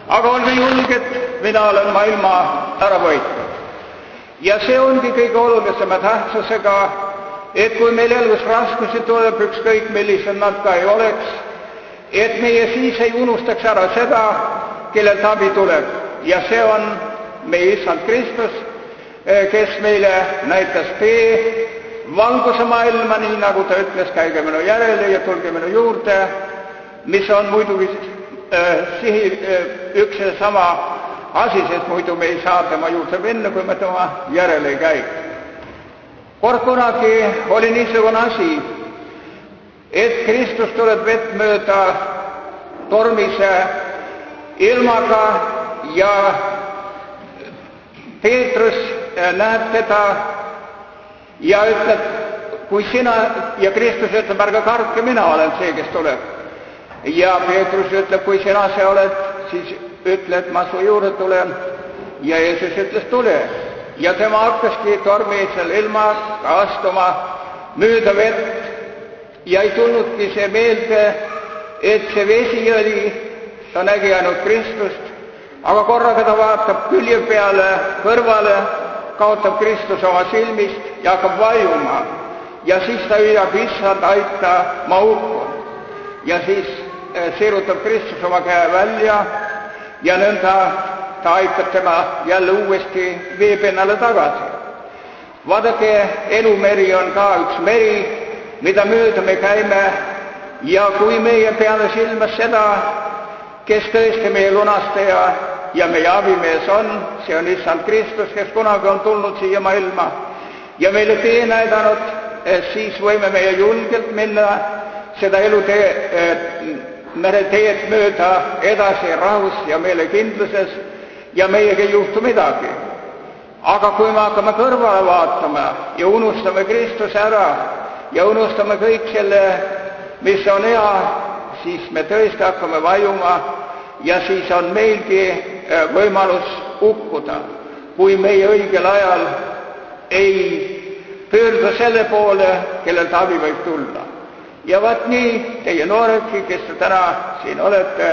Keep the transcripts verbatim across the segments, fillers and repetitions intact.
aga olge julged, mina olen maailma ära võitnud. Ja see ongi kõige olulisema tähtsusega, et kui meil elus raskusi tuleb, ükskõik millised nad ka ei oleks, et meie siis ei unustaks ära seda, kellelt abi tuleb. Ja see on meie Issand Kristus, kes meile näitas tee valguse maailma, nii nagu ta ütles, käige minu järele ja tulge minu juurde, mis on muidugi äh, sihi, äh, üks ja sama asi, sest muidu me ei saa tema juurde minna, kui me tema järele ei käi. Kord kunagi oli niisugune asi, et Kristus tuleb vett mööda tormise ilmaga ja Peetrus näeb teda ja ütleb, kui sina, ja Kristus ütleb, ärge kartke, mina olen see, kes tuleb. Ja Peetrus ütleb, kui sina see oled, siis ütle, et ma su juurde tulen. Ja Jeesus ütles, tule. Ja tema hakkaski tormisel ilmaga astuma mööda vett ja ei tulnudki see meelde, et see vesi oli, ta nägi ainult Kristust, aga korraga ta vaatab külje peale, kõrvale, kaotab Kristus oma silmist ja hakkab vajuma. Ja siis ta hüüab, issand, aita, ma hukkun. Ja siis sirutab Kristus oma käe välja ja nõnda ta aitab tema jälle uuesti veepinnale tagasi. Vaadake, elumeri on ka üks meri, mida mööda me käime, ja kui meie peale silmas seda, kes tõesti meie lunastaja ja meie abimees on, see on Issand Kristus, kes kunagi on tulnud siia maailma ja meile tee näidanud, siis võime meie julgelt minna seda elutee, mereteed mööda edasi rahus ja meelekindluses ja meiega ei juhtu midagi. Aga kui me hakkame kõrvale vaatama ja unustame Kristuse ära ja unustame kõik selle, mis on hea, siis me tõesti hakkame vajuma ja siis on meilgi võimalus hukkuda, kui meie õigel ajal ei pöördu selle poole, kellelt abi võib tulla. Ja vaat nii, teie nooredki, kes te täna siin olete,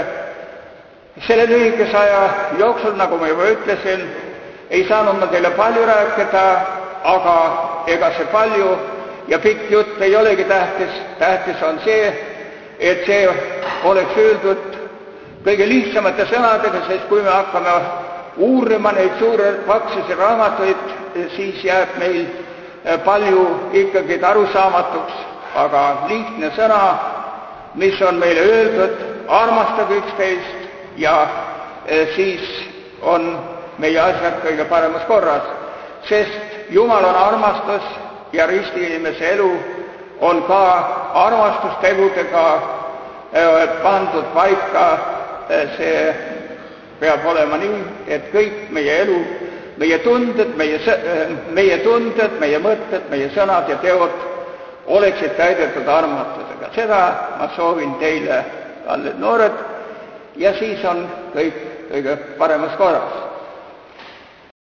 selle lühikese aja jooksul, nagu ma juba ütlesin, ei saanud ma teile palju rääkida, aga ega see palju ja pikk jutt ei olegi tähtis. Tähtis on see, et see oleks öeldud kõige lihtsamate sõnadega, sest kui me hakkame uurima neid suure paksusi raamatuid, siis jääb meil palju ikkagi arusaamatuks, aga lihtne sõna, mis on meile öeldud, armastage üksteist ja siis on meie asjad kõige paremas korras, sest Jumal on armastus ja ristiinimese elu on ka armastustegudega pandud paika. See peab olema nii, et kõik meie elu, meie tunded, meie, meie tunded, meie mõtted, meie sõnad ja teod oleksid täidetud armastusega. Seda ma soovin teile, kallid noored, ja siis on kõik kõige paremas korras.